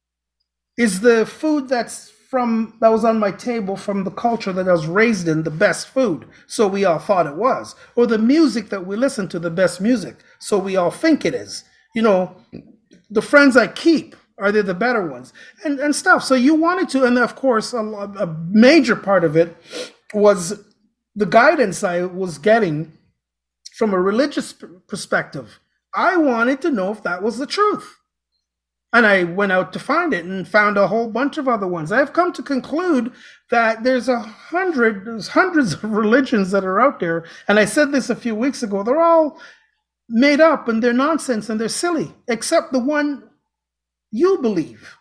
Is the food that's from that was on my table from the culture that I was raised in the best food, so we all thought it was? Or the music that we listen to, the best music, so we all think it is? You know, the friends I keep, are they the better ones? And and stuff. So you wanted to, and of course, a, a major part of it was the guidance I was getting from a religious perspective. I wanted to know if that was the truth. And I went out to find it and found a whole bunch of other ones. I've come to conclude that there's a hundred, there's hundreds of religions that are out there. And I said this a few weeks ago. They're all made up and they're nonsense and they're silly, except the one you believe.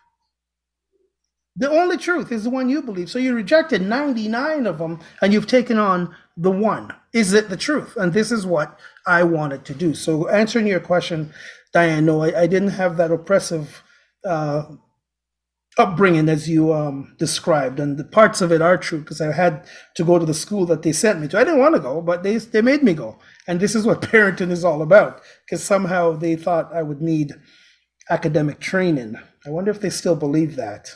The only truth is the one you believe. So you rejected ninety-nine of them and you've taken on the one. Is it the truth? And this is what I wanted to do. So answering your question, Diane, no, I, I didn't have that oppressive uh, upbringing as you um, described. And the parts of it are true because I had to go to the school that they sent me to. I didn't want to go, but they, they made me go. And this is what parenting is all about, because somehow they thought I would need academic training. I wonder if they still believe that.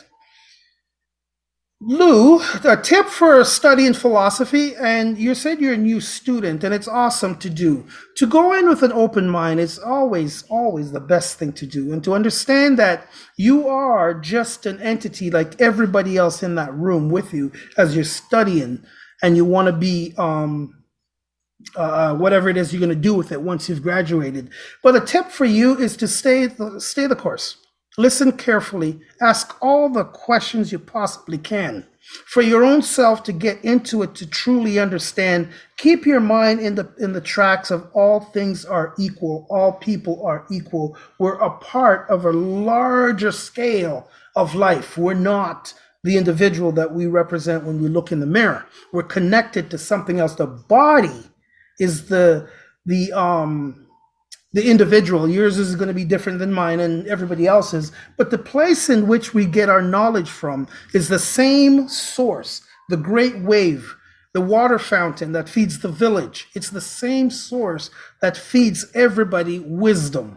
Lou, a tip for studying philosophy, and you said you're a new student, and it's awesome to do. To go in with an open mind is always, always the best thing to do, and to understand that you are just an entity like everybody else in that room with you as you're studying, and you want to be um, uh, whatever it is you're going to do with it once you've graduated. But a tip for you is to stay the, stay the course. Listen carefully. Ask all the questions you possibly can for your own self to get into it, to truly understand. Keep your mind in the in the tracks of all things are equal. All people are equal. We're a part of a larger scale of life. We're not the individual that we represent when we look in the mirror. We're connected to something else. The body is the the um the individual. Yours is going to be different than mine and everybody else's. But the place in which we get our knowledge from is the same source, the great wave, the water fountain that feeds the village. It's the same source that feeds everybody wisdom.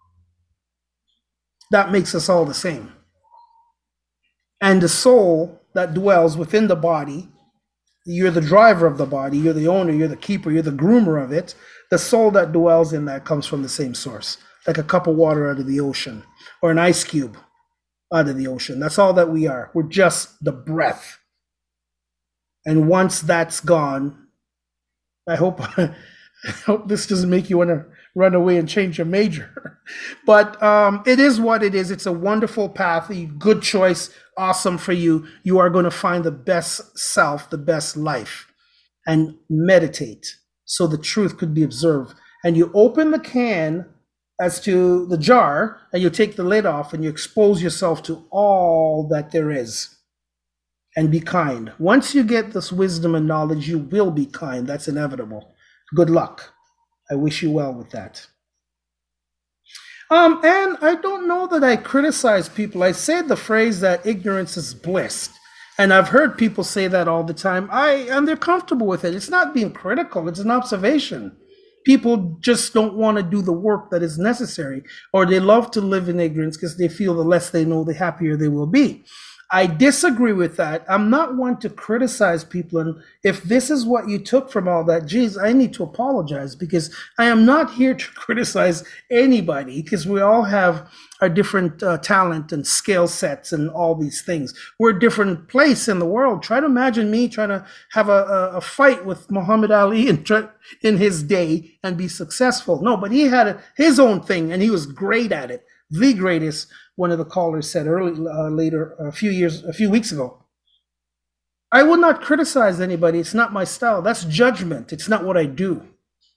That makes us all the same. And the soul that dwells within the body You're the driver of the body. You're the owner. You're the keeper. You're the groomer of it. The soul that dwells in that comes from the same source, like a cup of water out of the ocean or an ice cube out of the ocean. That's all that we are. We're just the breath. And once that's gone, I hope I hope this doesn't make you want to run away and change your major. But um, it is what it is. It's a wonderful path, a good choice, awesome for you. You are going to find the best self, the best life. And meditate so the truth could be observed. And you open the can as to the jar, and you take the lid off, and you expose yourself to all that there is. And be kind. Once you get this wisdom and knowledge, you will be kind. That's inevitable. Good luck. I wish you well with that. Um, and I don't know that I criticize people. I say the phrase that ignorance is bliss. And I've heard people say that all the time. I and they're comfortable with it. It's not being critical. It's an observation. People just don't want to do the work that is necessary, or they love to live in ignorance because they feel the less they know, the happier they will be. I disagree with that. I'm not one to criticize people. And if this is what you took from all that, geez, I need to apologize, because I am not here to criticize anybody, because we all have our different uh, talent and skill sets and all these things. We're a different place in the world. Try to imagine me trying to have a, a, a fight with Muhammad Ali in, in his day and be successful. No, but he had a, his own thing, and he was great at it. The greatest, one of the callers said early, uh, later, a few years, a few weeks ago. I will not criticize anybody. It's not my style. That's judgment. It's not what I do.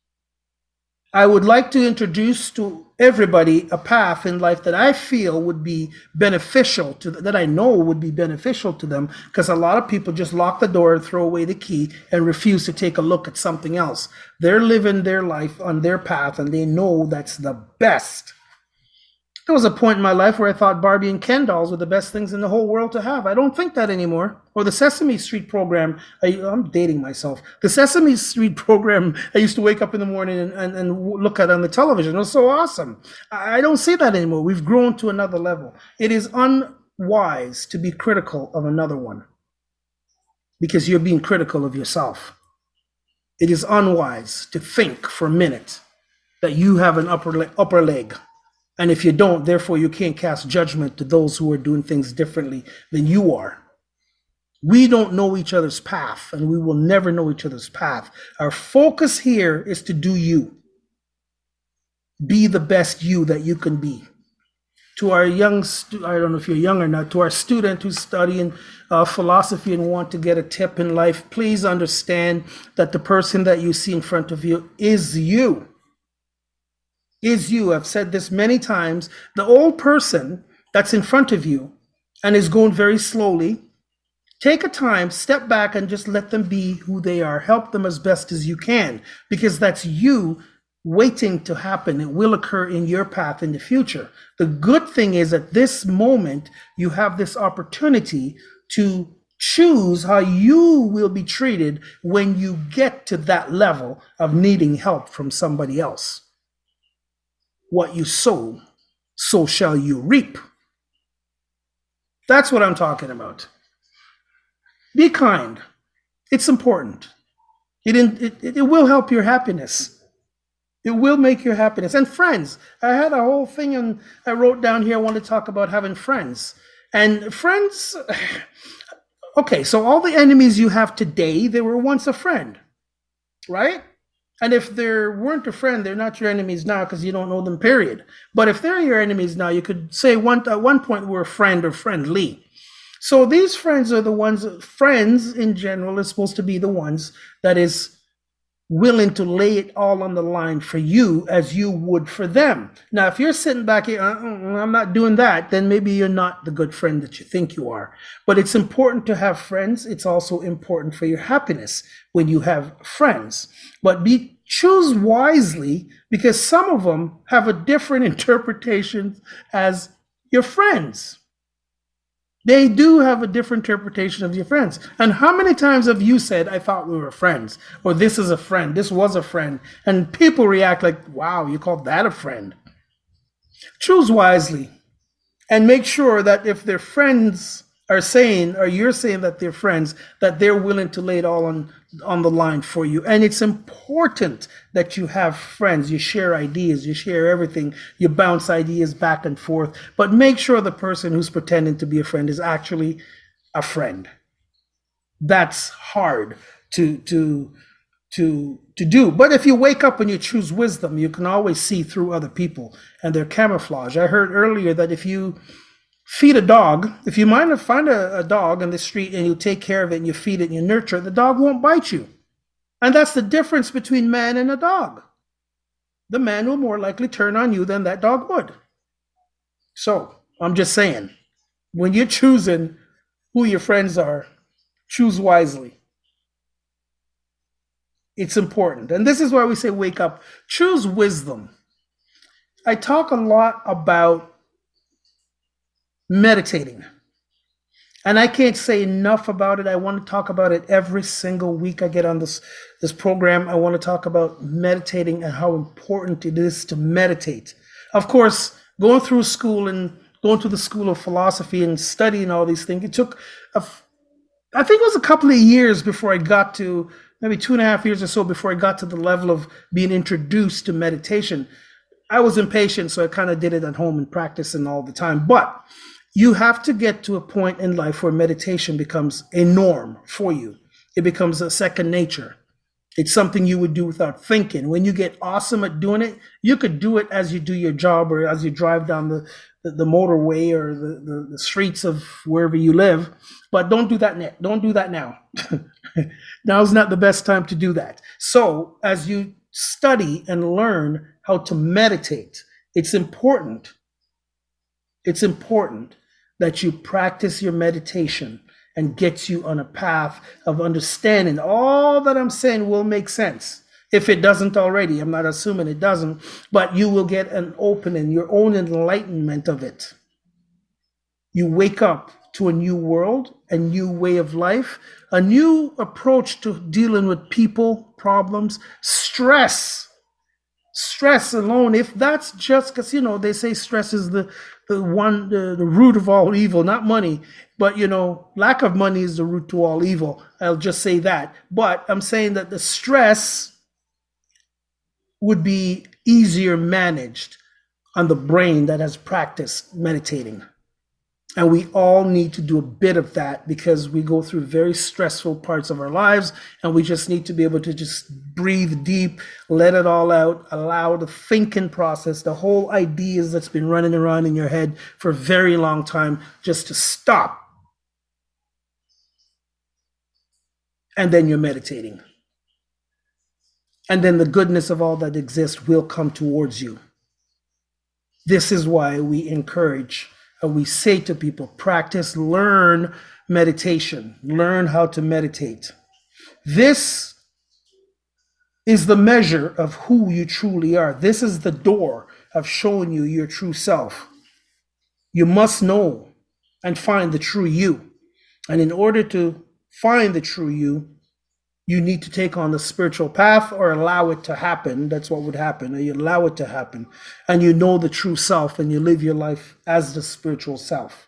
I would like to introduce to everybody a path in life that I feel would be beneficial to, that I know would be beneficial to them, because a lot of people just lock the door and throw away the key and refuse to take a look at something else. They're living their life on their path, and they know that's the best. There was a point in my life where I thought Barbie and Ken dolls were the best things in the whole world to have. I don't think that anymore. Or the Sesame Street program. I, I'm dating myself. The Sesame Street program I used to wake up in the morning and, and, and look at on the television. It was so awesome. I don't see that anymore. We've grown to another level. It is unwise to be critical of another one, because you're being critical of yourself. It is unwise to think for a minute that you have an upper le- upper leg. And if you don't, therefore you can't cast judgment to those who are doing things differently than you are. We don't know each other's path, and we will never know each other's path. Our focus here is to do you. Be the best you that you can be. To our young, stu- I don't know if you're young or not, to our student who's studying uh, philosophy and want to get a tip in life, please understand that the person that you see in front of you is you. Is you. I've said this many times. The old person that's in front of you and is going very slowly, take a time, step back, and just let them be who they are. Help them as best as you can, because that's you waiting to happen. It will occur in your path in the future. The good thing is, at this moment, you have this opportunity to choose how you will be treated when you get to that level of needing help from somebody else. What you sow, so shall you reap. That's what I'm talking about. Be kind. It's important. It, it, it will help your happiness. It will make your happiness. And friends. I had a whole thing and I wrote down here, I want to talk about having friends. And friends, okay, so all the enemies you have today, they were once a friend, right? And if they weren't a friend, they're not your enemies now because you don't know them, period. But if they're your enemies now, you could say one at one point we're a friend or friendly. So these friends are the ones, friends in general is supposed to be the ones that is willing to lay it all on the line for you as you would for them. Now, if you're sitting back here, uh, I'm not doing that, then maybe you're not the good friend that you think you are. But it's important to have friends. It's also important for your happiness when you have friends. But be choose wisely, because some of them have a different interpretation as your friends. They do have a different interpretation of your friends. And how many times have you said, I thought we were friends, or this is a friend, this was a friend, and people react like, wow, you called that a friend? Choose wisely and make sure that if they're friends are saying, or you're saying that they're friends, that they're willing to lay it all on on the line for you. And it's important that you have friends. You share ideas, you share everything, you bounce ideas back and forth. But make sure the person who's pretending to be a friend is actually a friend. That's hard to to to to do. But if you wake up and you choose wisdom, you can always see through other people and their camouflage. I heard earlier that if you feed a dog, if you mind to find a, a dog in the street and you take care of it and you feed it and you nurture it, the dog won't bite you. And that's the difference between man and a dog. The man will more likely turn on you than that dog would. So I'm just saying, when you're choosing who your friends are, choose wisely. It's important. And this is why we say wake up. Choose wisdom. I talk a lot about meditating. And I can't say enough about it. I want to talk about it every single week I get on this, this program. I want to talk about meditating and how important it is to meditate. Of course, going through school and going to the school of philosophy and studying all these things, it took, a, I think it was a couple of years before I got to, maybe two and a half years or so before I got to the level of being introduced to meditation. I was impatient, so I kind of did it at home and practicing all the time. But you have to get to a point in life where meditation becomes a norm for you. It becomes a second nature. It's something you would do without thinking. When you get awesome at doing it, you could do it as you do your job or as you drive down the, the, the motorway or the, the, the streets of wherever you live. But don't do that now. Don't do that now. Now's not the best time to do that. So as you study and learn how to meditate, it's important. It's important that you practice your meditation and gets you on a path of understanding. All that I'm saying will make sense. If it doesn't already, I'm not assuming it doesn't, but you will get an opening, your own enlightenment of it. You wake up to a new world, a new way of life, a new approach to dealing with people, problems, stress. Stress alone, if that's just because, you know, they say stress is the, the one, the, the root of all evil, not money. But, you know, lack of money is the root to all evil. I'll just say that. But I'm saying that the stress would be easier managed on the brain that has practiced meditating. And we all need to do a bit of that because we go through very stressful parts of our lives and we just need to be able to just breathe deep, let it all out, allow the thinking process, the whole ideas that's been running around in your head for a very long time, just to stop. And then you're meditating. And then the goodness of all that exists will come towards you. This is why we encourage and we say to people, practice, learn meditation, learn how to meditate. This is the measure of who you truly are. This is the door of showing you your true self. You must know and find the true you. And in order to find the true you, you need to take on the spiritual path or allow it to happen. That's what would happen. Or you allow it to happen. And you know the true self and you live your life as the spiritual self.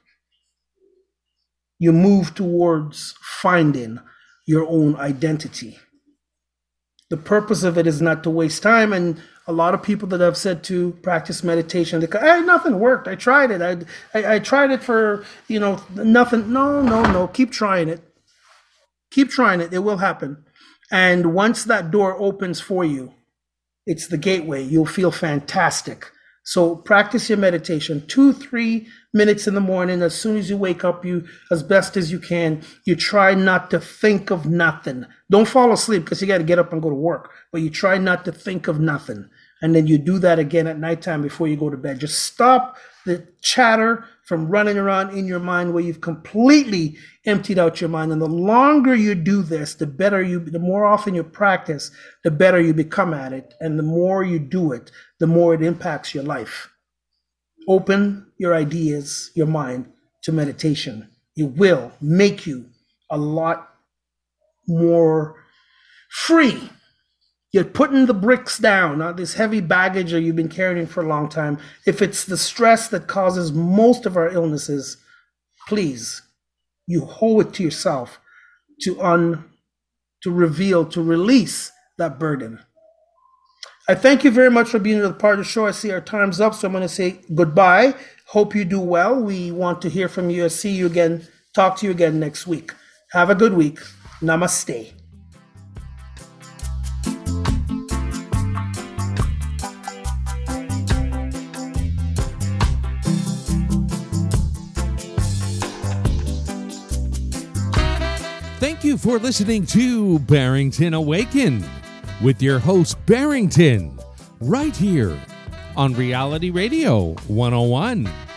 You move towards finding your own identity. The purpose of it is not to waste time. And a lot of people that I've said to practice meditation, they go, hey, nothing worked. I tried it. I, I, I tried it for, you know, nothing. No, no, no. Keep trying it. Keep trying it. It will happen. And once that door opens for you, it's the gateway. You'll feel fantastic. So practice your meditation. Two, three minutes in the morning. As soon as you wake up, you, as best as you can, you try not to think of nothing. Don't fall asleep because you got to get up and go to work. But you try not to think of nothing. And then you do that again at nighttime before you go to bed. Just stop the chatter from running around in your mind where you've completely emptied out your mind. And the longer you do this, the better you, the more often you practice, the better you become at it. And the more you do it, the more it impacts your life. Open your ideas, your mind to meditation. It will make you a lot more free. You're putting the bricks down, not this heavy baggage that you've been carrying for a long time. If it's the stress that causes most of our illnesses, please You owe it to yourself to un, to reveal, to release that burden. I thank you very much for being a part of the show. I see our time's up, so I'm going to say goodbye. Hope you do well. We want to hear from you. See you again. Talk to you again next week. Have a good week. Namaste. Thank you for listening to Barrington Awaken with your host, Barrington, right here on Reality Radio one oh one.